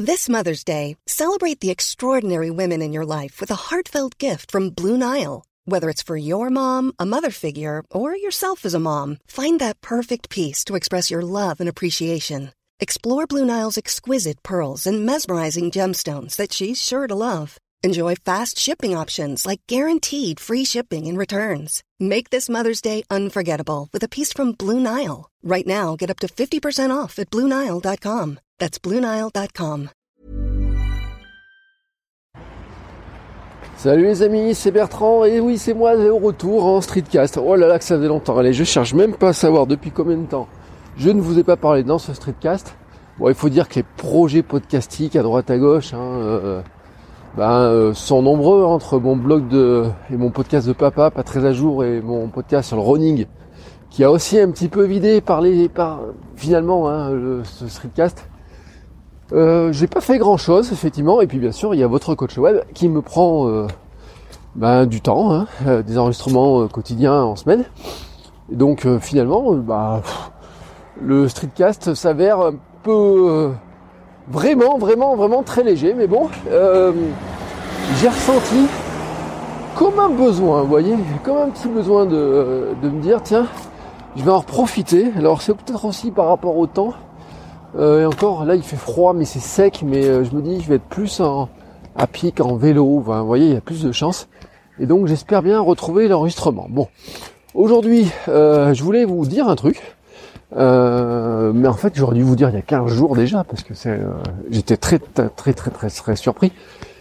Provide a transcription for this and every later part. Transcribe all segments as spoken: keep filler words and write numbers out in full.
This Mother's Day, celebrate the extraordinary women in your life with a heartfelt gift from Blue Nile. Whether it's for your mom, a mother figure, or yourself as a mom, find that perfect piece to express your love and appreciation. Explore Blue Nile's exquisite pearls and mesmerizing gemstones that she's sure to love. Enjoy fast shipping options like guaranteed free shipping and returns. Make this Mother's Day unforgettable with a piece from Blue Nile. Right now, get up to fifty percent off at blue nile dot com. That's blue nile dot com. Salut les amis, c'est Bertrand, et oui c'est moi au retour en streetcast. Oh là là que ça faisait longtemps, allez je cherche même pas à savoir depuis combien de temps je ne vous ai pas parlé dans ce streetcast. Bon, il faut dire que les projets podcastiques à droite à gauche hein, euh, ben, euh, sont nombreux entre mon blog de et mon podcast de papa, pas très à jour, et mon podcast sur le running qui a aussi un petit peu vidé par les par finalement hein, le, ce streetcast. Euh, j'ai pas fait grand chose effectivement, et puis bien sûr il y a votre coach web qui me prend euh, ben, du temps, hein, euh, des enregistrements euh, quotidiens en semaine, et donc euh, finalement euh, bah, pff, le streetcast s'avère un peu euh, vraiment vraiment vraiment très léger, mais bon euh, j'ai ressenti comme un besoin, vous voyez, comme un petit besoin de, de me dire tiens je vais en profiter. Alors c'est peut-être aussi par rapport au temps. Euh, et encore, là il fait froid mais c'est sec, mais euh, je me dis je vais être plus en, à pied qu'en vélo, enfin, vous voyez il y a plus de chance, et donc j'espère bien retrouver l'enregistrement. Bon, aujourd'hui euh, je voulais vous dire un truc, euh, mais en fait j'aurais dû vous dire il y a quinze jours déjà, parce que c'est, euh, j'étais très très très très très, très surpris.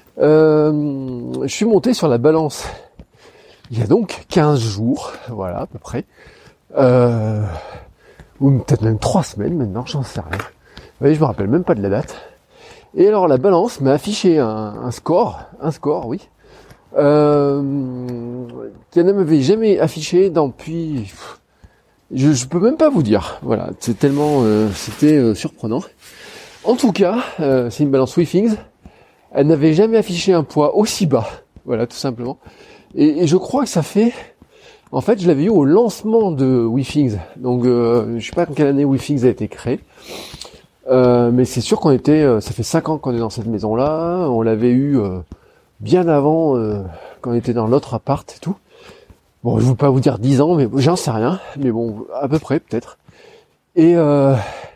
Euh, je suis monté sur la balance il y a donc quinze jours, voilà à peu près, euh, ou peut-être même trois semaines maintenant, j'en sais rien. Vous voyez, je me rappelle même pas de la date. Et alors la balance m'a affiché un, un score, un score, oui, euh, qu'elle ne m'avait jamais affiché depuis. Je, je peux même pas vous dire. Voilà, c'est tellement, euh, c'était euh, surprenant. En tout cas, euh, c'est une balance Withings. Elle n'avait jamais affiché un poids aussi bas. Voilà, tout simplement. Et, et je crois que ça fait. En fait, je l'avais eu au lancement de Withings. Donc, euh, je sais pas en quelle année Withings a été créé. Euh, mais c'est sûr qu'on était, euh, ça fait cinq ans qu'on est dans cette maison-là. On l'avait eu euh, bien avant, euh, quand on était dans l'autre appart et tout. Bon, je ne veux pas vous dire dix ans, mais j'en sais rien. Mais bon, à peu près peut-être. Et euh,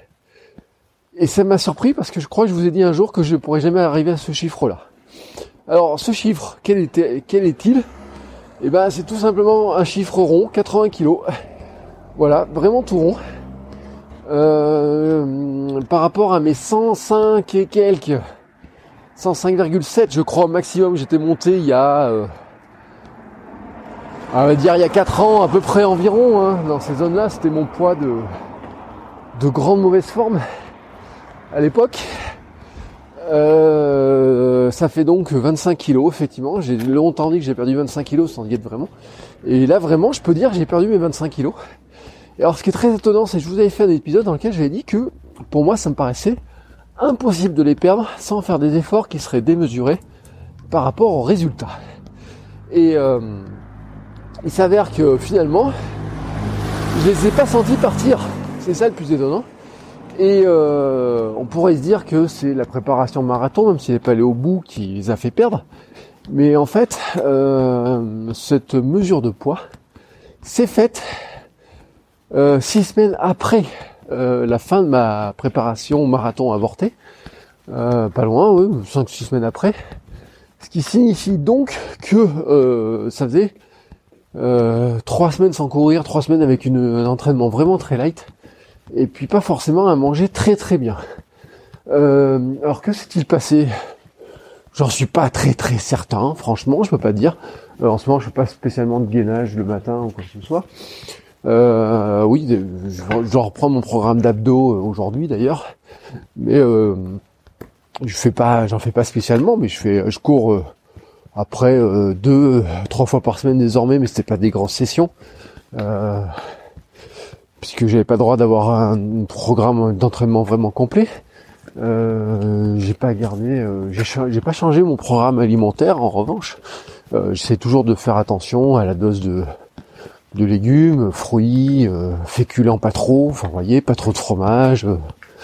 et ça m'a surpris parce que je crois que je vous ai dit un jour que je ne pourrais jamais arriver à ce chiffre-là. Alors, ce chiffre, quel était, quel est-il ? Eh ben, c'est tout simplement un chiffre rond, quatre-vingts kilos. Voilà, vraiment tout rond. Euh, par rapport à mes cent cinq et quelques, cent cinq virgule sept je crois au maximum, j'étais monté il y a, euh, on va dire il y a quatre ans à peu près environ, hein, dans ces zones-là, c'était mon poids de, de grande mauvaise forme à l'époque. Euh, ça fait donc vingt-cinq kilos, effectivement, j'ai longtemps dit que j'ai perdu vingt-cinq kilos sans y être vraiment, et là vraiment je peux dire que j'ai perdu mes vingt-cinq kilos. Et alors ce qui est très étonnant, c'est que je vous avais fait un épisode dans lequel j'avais dit que pour moi ça me paraissait impossible de les perdre sans faire des efforts qui seraient démesurés par rapport aux résultats. Et euh, il s'avère que finalement je les ai pas sentis partir, c'est ça le plus étonnant. Et euh, on pourrait se dire que c'est la préparation marathon, même s'il n'est pas allé au bout, qui les a fait perdre. Mais en fait, euh, cette mesure de poids s'est faite Euh, six semaines après euh, la fin de ma préparation marathon avortée, euh, pas loin, oui, cinq six semaines après, ce qui signifie donc que euh, ça faisait euh, trois semaines sans courir, trois semaines avec une, un entraînement vraiment très light, et puis pas forcément à manger très très bien. Euh, alors que s'est-il passé ? J'en suis pas très très certain, franchement, je peux pas dire. Euh, en ce moment, je fais pas spécialement de gainage le matin ou quoi que ce soit. Euh, oui, je, je reprends mon programme d'abdos aujourd'hui d'ailleurs, mais euh, je fais pas, j'en fais pas spécialement, mais je fais, je cours euh, après euh, deux, trois fois par semaine désormais, mais c'était pas des grosses sessions, euh, puisque j'avais pas le droit d'avoir un programme d'entraînement vraiment complet. Euh, j'ai pas gardé, euh, j'ai, j'ai pas changé mon programme alimentaire. En revanche, euh, j'essaie toujours de faire attention à la dose de de légumes, fruits, euh, féculents pas trop, enfin vous voyez, pas trop de fromage, euh,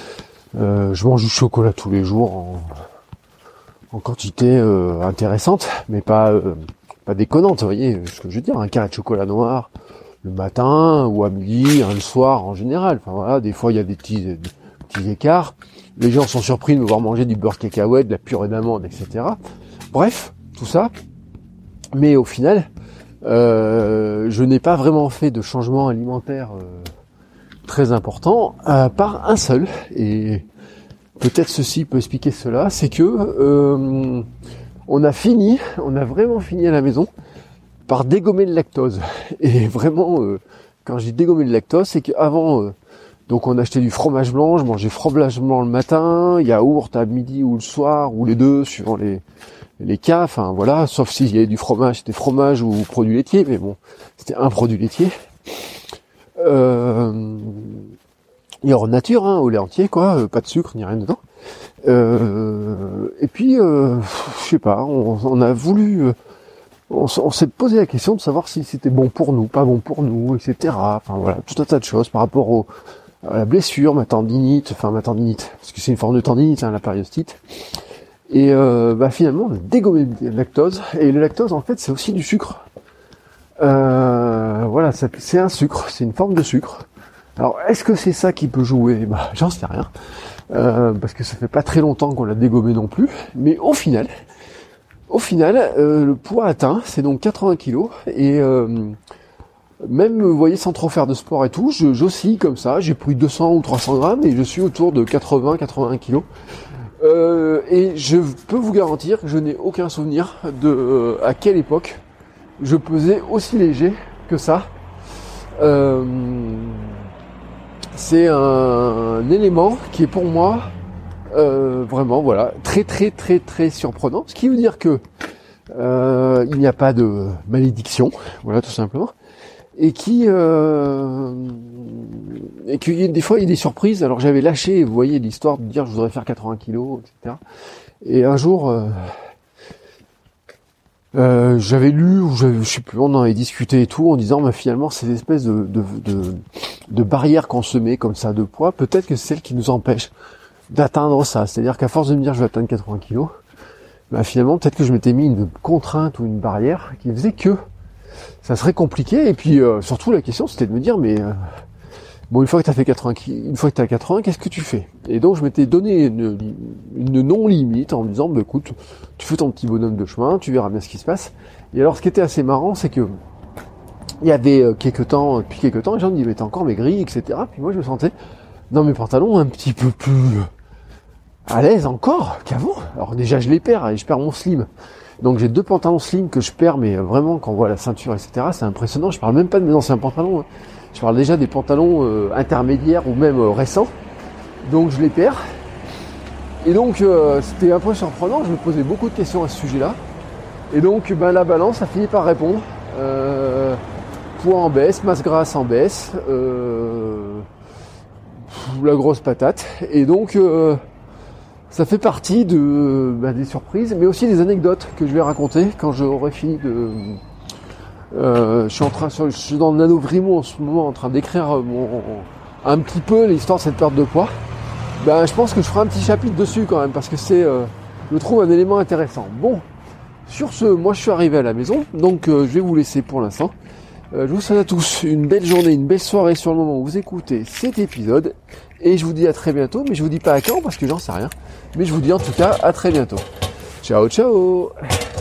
Euh, je mange du chocolat tous les jours en, en quantité euh, intéressante, mais pas euh, pas déconnante, vous voyez ce que je veux dire, un carré de chocolat noir le matin ou à midi, un le soir en général. Enfin voilà, des fois il y a des petits, des petits écarts. Les gens sont surpris de me voir manger du beurre cacahuète, de la purée d'amande, et cetera. Bref, tout ça. Mais au final, euh, je n'ai pas vraiment fait de changement alimentaire euh, très important, à part un seul. Et peut-être ceci peut expliquer cela, c'est que euh, on a fini, on a vraiment fini à la maison par dégommer le lactose. Et vraiment, euh, quand j'ai dégommé le lactose, c'est qu'avant, euh, donc on achetait du fromage blanc, je mangeais fromage blanc le matin, yaourt à midi ou le soir, ou les deux, suivant les les cas, enfin voilà, sauf s'il y avait du fromage, c'était fromage ou produit laitier, mais bon, c'était un produit laitier. Euh, yaourt nature, hein, au lait entier, quoi, euh, pas de sucre, ni rien dedans. Euh, et puis, euh, je sais pas, on, on a voulu... Euh, On, on s'est posé la question de savoir si c'était bon pour nous, pas bon pour nous, et cetera. Enfin voilà, tout un tas de choses par rapport au, à la blessure, ma tendinite, enfin ma tendinite, parce que c'est une forme de tendinite, hein, la périostite. Et euh, bah finalement, on a dégommé le lactose. Et le lactose, en fait, c'est aussi du sucre. Euh, voilà, ça, c'est un sucre, c'est une forme de sucre. Alors, est-ce que c'est ça qui peut jouer ? Bah, j'en sais rien, euh, parce que ça fait pas très longtemps qu'on l'a dégommé non plus. Mais au final. Au final, euh, le poids atteint, c'est donc quatre-vingts kilos, et euh, même, vous voyez, sans trop faire de sport et tout, je, j'oscille comme ça, j'ai pris deux cents ou trois cents grammes, et je suis autour de quatre-vingts à quatre-vingt-un kilos. Euh, et je peux vous garantir que je n'ai aucun souvenir de euh, à quelle époque je pesais aussi léger que ça. Euh, c'est un, un élément qui est pour moi... Euh, vraiment, voilà, très très très très surprenant. Ce qui veut dire que euh, il n'y a pas de malédiction, voilà, tout simplement, et qui euh, et que des fois il y a des surprises. Alors j'avais lâché, vous voyez, l'histoire de dire je voudrais faire quatre-vingts kilos, et cetera. Et un jour, euh, euh, j'avais lu ou j'avais, je sais plus, on en avait discuté et tout, en disant, bah, finalement, ces espèces de de, de de barrières qu'on se met comme ça de poids, peut-être que c'est celle qui nous empêche d'atteindre ça, c'est-à-dire qu'à force de me dire je vais atteindre quatre-vingts kilos, bah finalement peut-être que je m'étais mis une contrainte ou une barrière qui faisait que ça serait compliqué. Et puis euh, surtout la question c'était de me dire mais euh, bon, une fois que tu as fait quatre-vingts kilos, une fois que tu as quatre-vingts, qu'est-ce que tu fais ? Et donc je m'étais donné une, une non-limite en me disant bah écoute, tu fais ton petit bonhomme de chemin, tu verras bien ce qui se passe. Et alors ce qui était assez marrant, c'est que il y avait euh, quelques temps, depuis quelques temps, les gens me disaient mais t'es encore maigri, et cetera. Puis moi je me sentais dans mes pantalons un petit peu plus à l'aise encore qu'avant. Alors déjà je les perds et je perds mon slim. Donc j'ai deux pantalons slim que je perds, mais vraiment quand on voit la ceinture, et cetera, c'est impressionnant. Je parle même pas de mes anciens pantalons, hein. Je parle déjà des pantalons euh, intermédiaires ou même euh, récents. Donc je les perds. Et donc euh, c'était un peu surprenant, je me posais beaucoup de questions à ce sujet-là. Et donc ben, la balance a fini par répondre. Euh, poids en baisse, masse grasse en baisse, euh, la grosse patate. Et donc... Euh, ça fait partie de bah, des surprises, mais aussi des anecdotes que je vais raconter quand j'aurai fini de. Euh, je suis en train, je suis dans le NaNoWriMo en ce moment, en train d'écrire mon, un petit peu l'histoire de cette perte de poids. Ben, je pense que je ferai un petit chapitre dessus quand même, parce que c'est, euh, je trouve un élément intéressant. Bon, sur ce, moi je suis arrivé à la maison, donc euh, je vais vous laisser pour l'instant. Euh, je vous souhaite à tous une belle journée, une belle soirée sur le moment où vous écoutez cet épisode. Et je vous dis à très bientôt, mais je vous dis pas à quand parce que j'en sais rien. Mais je vous dis en tout cas à très bientôt. Ciao, ciao.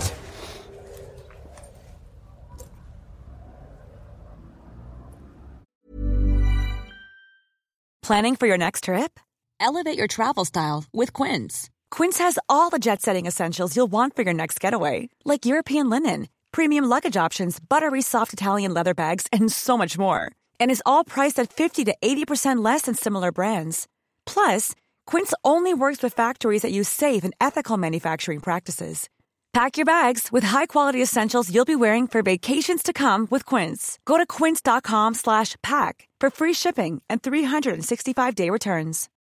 Planning for your next trip? Elevate your travel style with Quince. Quince has all the jet-setting essentials you'll want for your next getaway, like European linen, premium luggage options, buttery soft Italian leather bags, and so much more. And is all priced at fifty to eighty percent less than similar brands. Plus, Quince only works with factories that use safe and ethical manufacturing practices. Pack your bags with high-quality essentials you'll be wearing for vacations to come with Quince. Go to quince.com slash pack for free shipping and three sixty-five day returns.